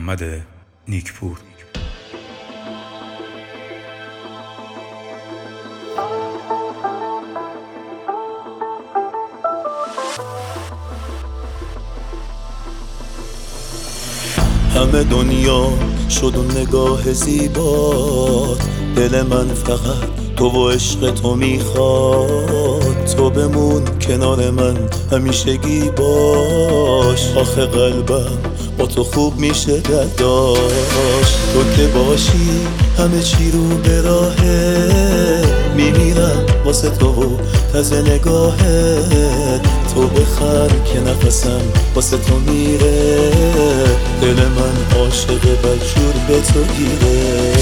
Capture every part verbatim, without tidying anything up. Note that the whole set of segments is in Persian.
محمد نیکپور. همه دنیا شد و نگاه زیبات، دل من فقط تو و عشق تو میخواد. تو بمون کنار من همیشگی باش، آخه قلبم با تو خوب میشه داشت. تو که باشی همه چی رو به راهه، میمیرم واسه تو و تازه نگاهت. تو بخر که نفسم واسه تو میره، دل من عاشق بدجور به تو گیره.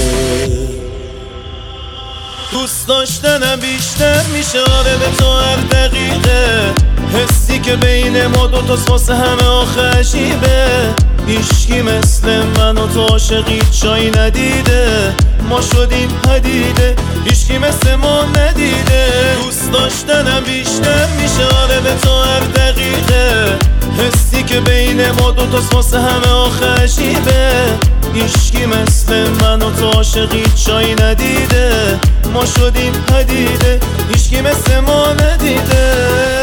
دوست داشتنم بیشتر میشه آره به تو هر دقیقه، حسی که بین ما دوتاست واسه همه آخه عجیبه. هیچکی مثل من و تو عاشقی جایی ندیده، ما شدیم پدیده هیچکی مثل ما ندیده. دوست داشتنم بیشتر میشه آره به تو هر دقیقه، حسی که بین ما دوتاست واسه همه آخه عجیبه. هیچکی مثل من و تو عاشقی جایی ندیده، ما شدیم پدیده هیچکی مثل ما ندیده.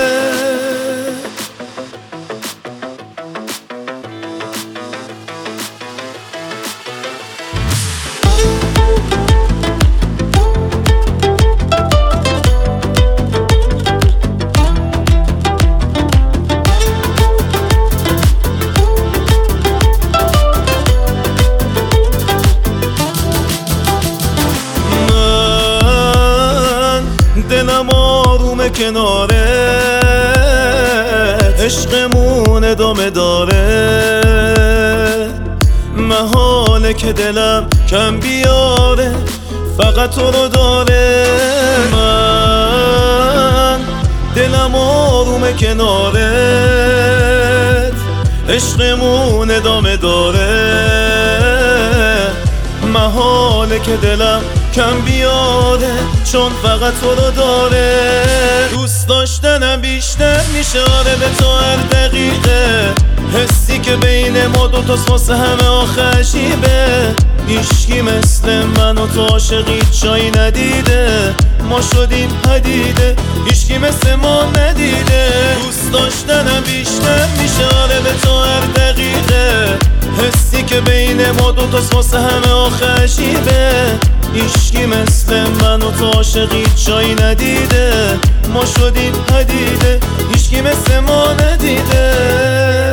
دلم آرومه کنارت، عشقمون ادامه داره. محاله که دلم کم بیاره، فقط تو رو داره. من دلم آرومه کنارت، عشقمون ادامه داره. محاله که دلم کم بیاره، چون فقط تو رو داره. دوست داشتنم بیشتر میشه آره به تو هر دقیقه، حسی که بین ما دوتاست واسه همه آخه عجیبه. هیچکی مثل من و تو عاشقی جایی ندیده، ما شدیم پدیده هیچکی مثل ما ندیده. دوست داشتنم بیشتر میشه آره به تو هر دقیقه، حسی که بین ما دوتاست واسه همه آخه عجیبه. هیچکی مثل من و تو عاشقی جایی ندیده، ما شدیم پدیده هیچکی مثل ما ندیده.